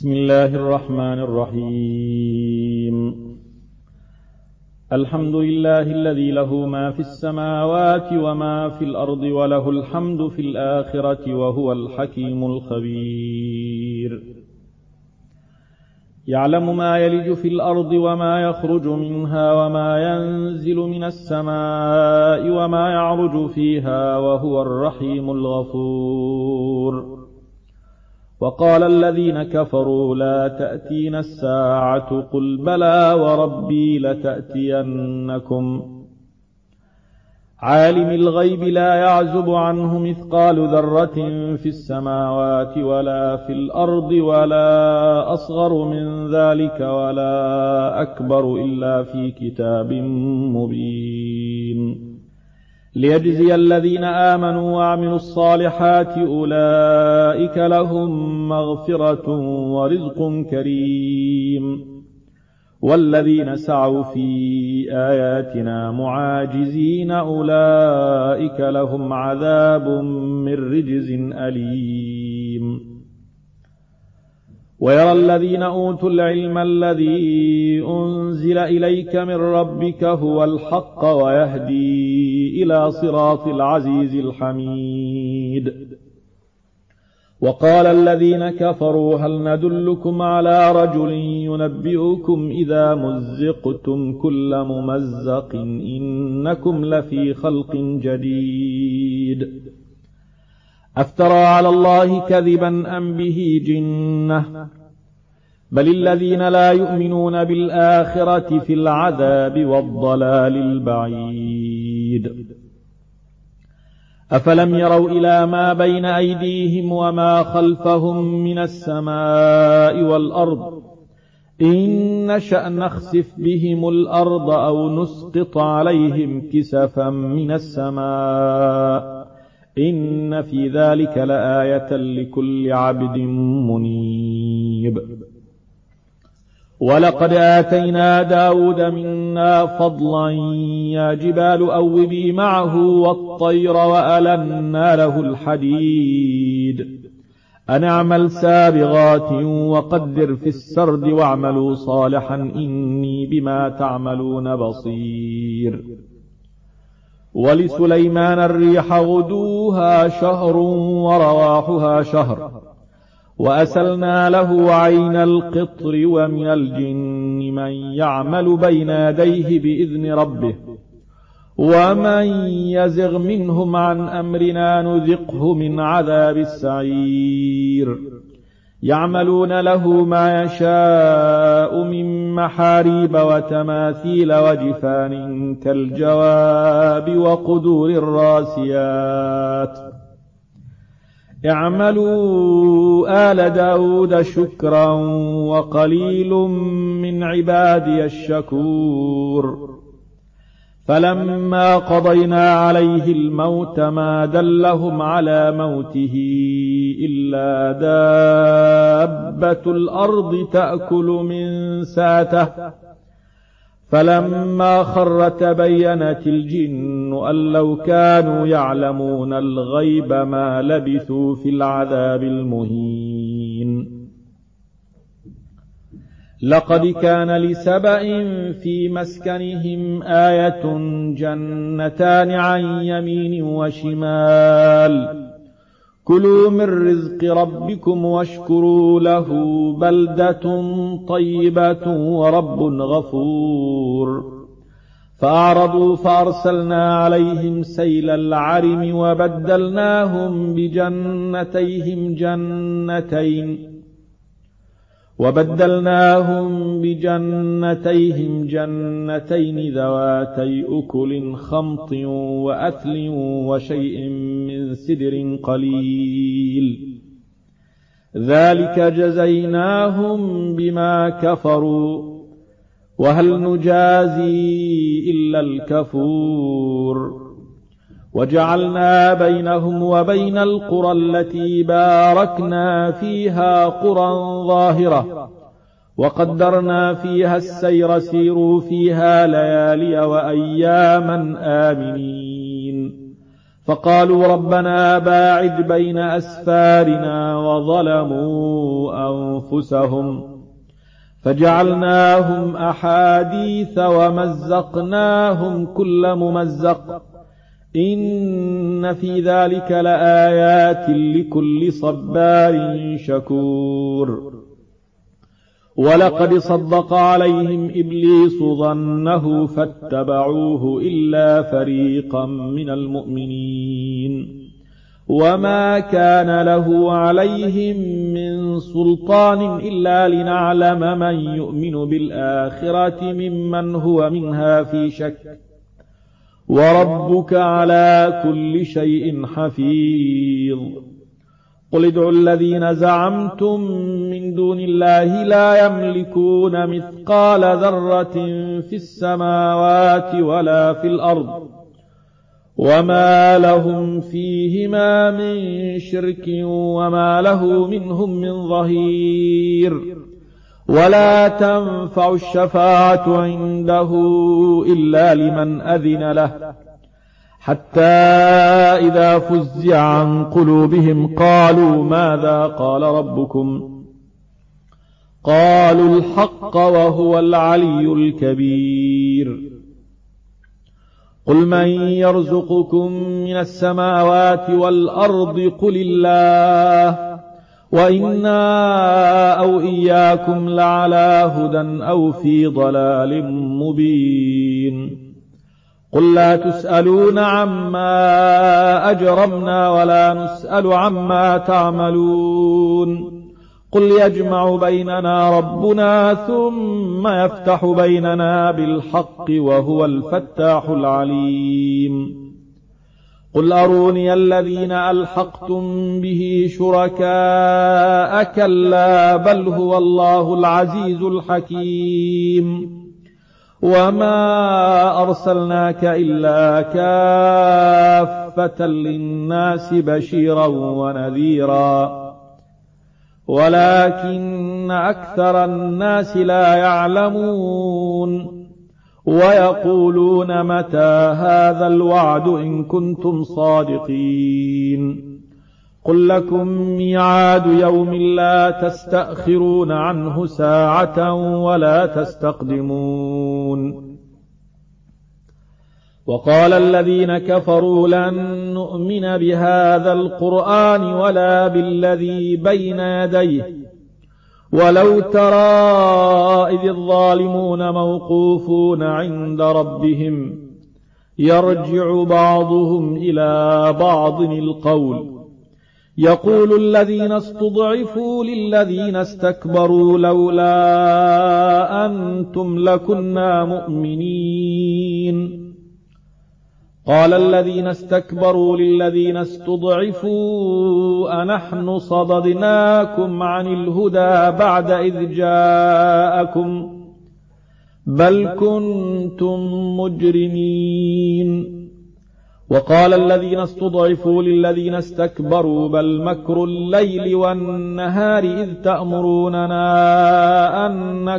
بسم الله الرحمن الرحيم. الحمد لله الذي له ما في السماوات وما في الأرض وله الحمد في الآخرة وهو الحكيم الخبير. يعلم ما يلج في الأرض وما يخرج منها وما ينزل من السماء وما يعرج فيها وهو الرحيم الغفور. وقال الذين كفروا لا تأتينا الساعة قل بلى وربي لتأتينكم عالم الغيب لا يعزب عنه مثقال ذرة في السماوات ولا في الأرض ولا أصغر من ذلك ولا أكبر إلا في كتاب مبين ليجزي الذين آمنوا وعملوا الصالحات أولئك لهم مغفرة ورزق كريم والذين سعوا في آياتنا معاجزين أولئك لهم عذاب من رجز أليم. ويرى الذين أوتوا العلم الذي أنزل إليك من ربك هو الحق ويهدي إلى صراط العزيز الحميد. وقال الذين كفروا هل ندلكم على رجل ينبئكم إذا مزقتم كل ممزق إنكم لفي خلق جديد أفترى على الله كذبا أم به جنة بل الذين لا يؤمنون بالآخرة في العذاب والضلال البعيد. أفلم يروا إلى ما بين أيديهم وما خلفهم من السماء والأرض إن نشأ نخسف بهم الأرض أو نسقط عليهم كسفا من السماء إن في ذلك لآية لكل عبد منيب. ولقد آتينا داود منا فضلا يا جبال أوبي معه والطير وألنا له الحديد أن اعمل سابغات وقدر في السرد واعملوا صالحا إني بما تعملون بصير. ولسليمان الريح غدوها شهر ورواحها شهر وأسلنا له عين القطر ومن الجن من يعمل بين يديه بإذن ربه ومن يزغ منهم عن أمرنا نذقه من عذاب السعير. يعملون له ما يشاء من محاريب وتماثيل وجفان كالجواب وقدور الراسيات اعملوا آل داود شكرا وقليل من عبادي الشكور. فلما قضينا عليه الموت ما دلهم على موته إلا دابة الأرض تأكل من ساته فلما خر تبينت الجن أن لو كانوا يعلمون الغيب ما لبثوا في العذاب المهين. لقد كان لسبأ في مسكنهم آية جنتان عن يمين وشمال كلوا من رزق ربكم واشكروا له بلدة طيبة ورب غفور. فأعرضوا فأرسلنا عليهم سيل العرم وبدلناهم بجنتيهم جنتين ذواتي أكل خمط وأثل وشيء من سدر قليل ذلك جزيناهم بما كفروا وهل نجازي إلا الكفور. وجعلنا بينهم وبين القرى التي باركنا فيها قرى ظاهرة وقدرنا فيها السير سيروا فيها ليالي وأياما آمنين فقالوا ربنا باعد بين أسفارنا وظلموا أنفسهم فجعلناهم أحاديث ومزقناهم كل ممزق إن في ذلك لآيات لكل صبار شكور. ولقد صدق عليهم إبليس ظنه فاتبعوه إلا فريقا من المؤمنين وما كان له عليهم من سلطان إلا لنعلم من يؤمن بالآخرة ممن هو منها في شك وربك على كل شيء حفيظ. قل ادعوا الذين زعمتم من دون الله لا يملكون مثقال ذرة في السماوات ولا في الأرض وما لهم فيهما من شرك وما له منهم من ظهير. ولا تنفع الشفاعة عنده إلا لمن أذن له حتى إذا فزع عن قلوبهم قالوا ماذا قال ربكم قالوا الحق وهو العلي الكبير. قل من يرزقكم من السماوات والأرض قل الله وإنا أو إياكم لعلى هدى أو في ضلال مبين. قل لا تسألون عما أجرمنا ولا نسأل عما تعملون. قل يجمع بيننا ربنا ثم يفتح بيننا بالحق وهو الفتاح العليم. قل أروني الذين ألحقتم به شركاء كلا بل هو الله العزيز الحكيم. وما أرسلناك إلا كافة للناس بشيرا ونذيرا ولكن أكثر الناس لا يعلمون ويقولون متى هذا الوعد إن كنتم صادقين. قل لكم ميعاد يوم لا تستأخرون عنه ساعة ولا تستقدمون. وقال الذين كفروا لن نؤمن بهذا القرآن ولا بالذي بين يديه ولو ترى إذ الظالمون موقوفون عند ربهم يرجع بعضهم إلى بعض القول يقول الذين استضعفوا للذين استكبروا لولا أنتم لكنا مؤمنين. قال الذين استكبروا للذين استضعفوا أنحن صددناكم عن الهدى بعد إذ جاءكم بل كنتم مجرمين. وقال الذين استضعفوا للذين استكبروا بل مكر الليل والنهار إذ تأمروننا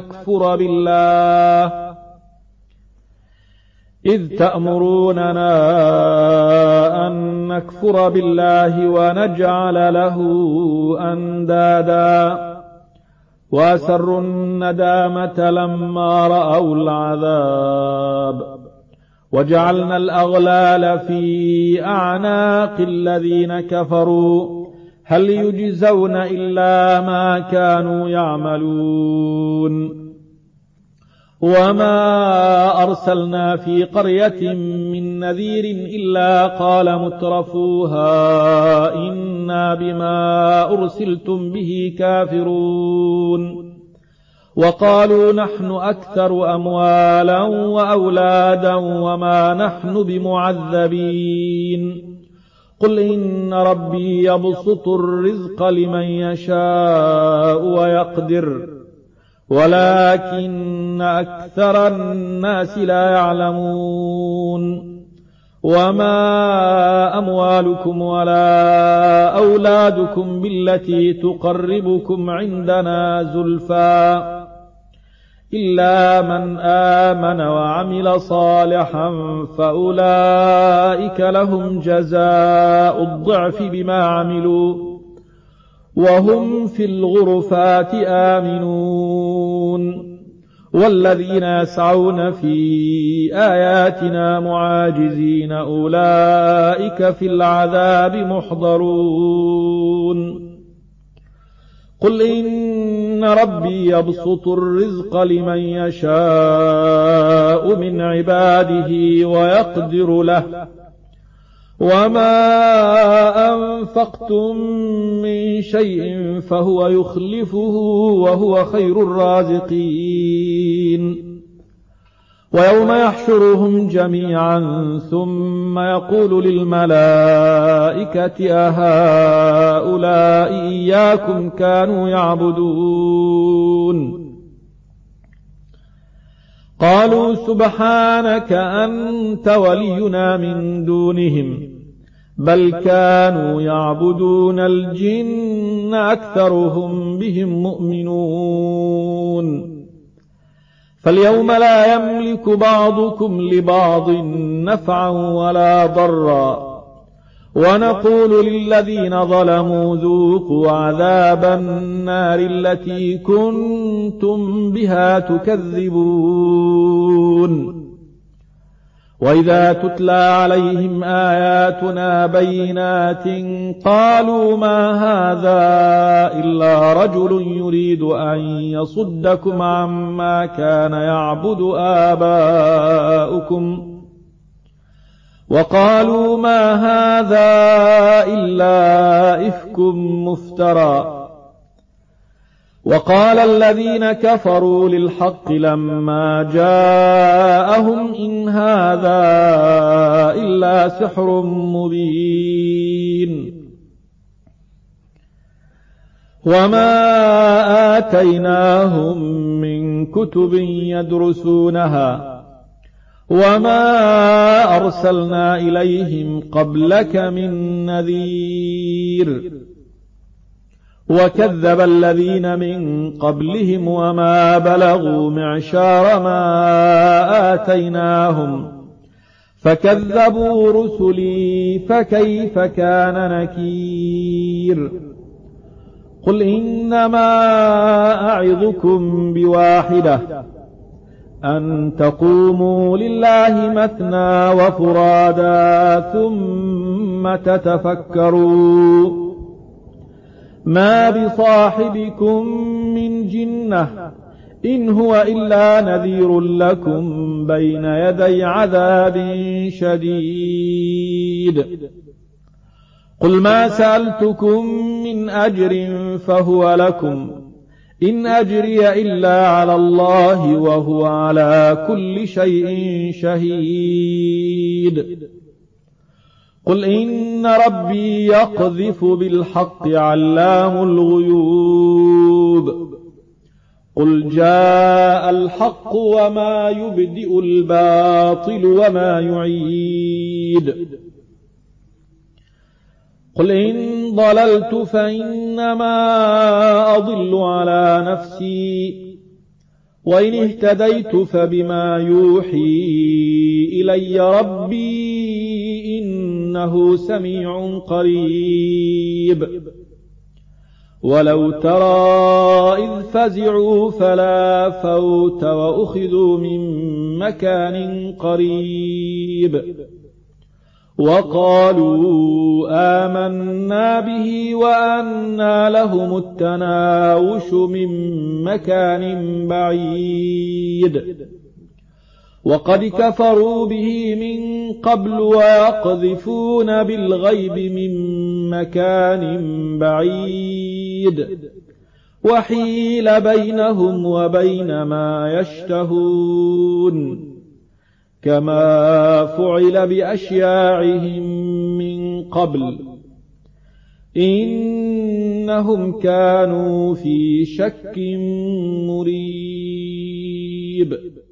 أن نكفر بالله ونجعل له أندادا وأسروا الندامة لما رأوا العذاب وجعلنا الأغلال في أعناق الذين كفروا هل يجزون إلا ما كانوا يعملون. وما أرسلنا في قرية من نذير إلا قال مترفوها إنا بما أرسلتم به كافرون وقالوا نحن أكثر أموالا وأولادا وما نحن بمعذبين. قل إن ربي يبسط الرزق لمن يشاء ويقدر ولكن أكثر الناس لا يعلمون. وما أموالكم ولا أولادكم بالتي تقربكم عندنا زلفى إلا من آمن وعمل صالحا فأولئك لهم جزاء الضعف بما عملوا وهم في الغرفات آمنون والذين يسعون في آياتنا معاجزين أولئك في العذاب محضرون قل إن ربي يبسط الرزق لمن يشاء من عباده ويقدر له وما أنفقتم من شيء فهو يخلفه وهو خير الرازقين ويوم يحشرهم جميعا ثم يقول للملائكة أهؤلاء إياكم كانوا يعبدون قالوا سبحانك أنت ولينا من دونهم بل كانوا يعبدون الجن أكثرهم بهم مؤمنون فاليوم لا يملك بعضكم لبعض نفعا ولا ضرا ونقول للذين ظلموا ذوقوا عذاب النار التي كنتم بها تكذبون وإذا تتلى عليهم آياتنا بينات قالوا ما هذا إلا رجل يريد أن يصدكم عما كان يعبد آباؤكم وقالوا ما هذا إلا إفك مفترى وقال الذين كفروا للحق لما جاءهم إن هذا إلا سحر مبين وما آتيناهم من كتب يدرسونها وما أرسلنا إليهم قبلك من نذير وكذب الذين من قبلهم وما بلغوا معشار ما آتيناهم فكذبوا رسلي فكيف كان نكير قل إنما أعظكم بواحدة أن تقوموا لله مثنى وفرادا ثم تتفكروا ما بصاحبكم من جنة إن هو إلا نذير لكم بين يدي عذاب شديد قل ما سألتكم من أجر فهو لكم إن أجري إلا على الله وهو على كل شيء شهيد قل إن ربي يقذف بالحق علام الغيوب قل جاء الحق وما يبدئ الباطل وما يعيد قل إن ضللت فإنما أضل على نفسي وإن اهتديت فبما يوحي إلي ربي إنه سميع قريب ولو ترى إذ فزعوا فلا فوت وأخذوا من مكان قريب وقالوا آمنا به وأنى لهم التناوش من مكان بعيد وقد كفروا به من قبل ويقذفون بالغيب من مكان بعيد وحيل بينهم وبين ما يشتهون كما فعل بأشياعهم من قبل إنهم كانوا في شك مريب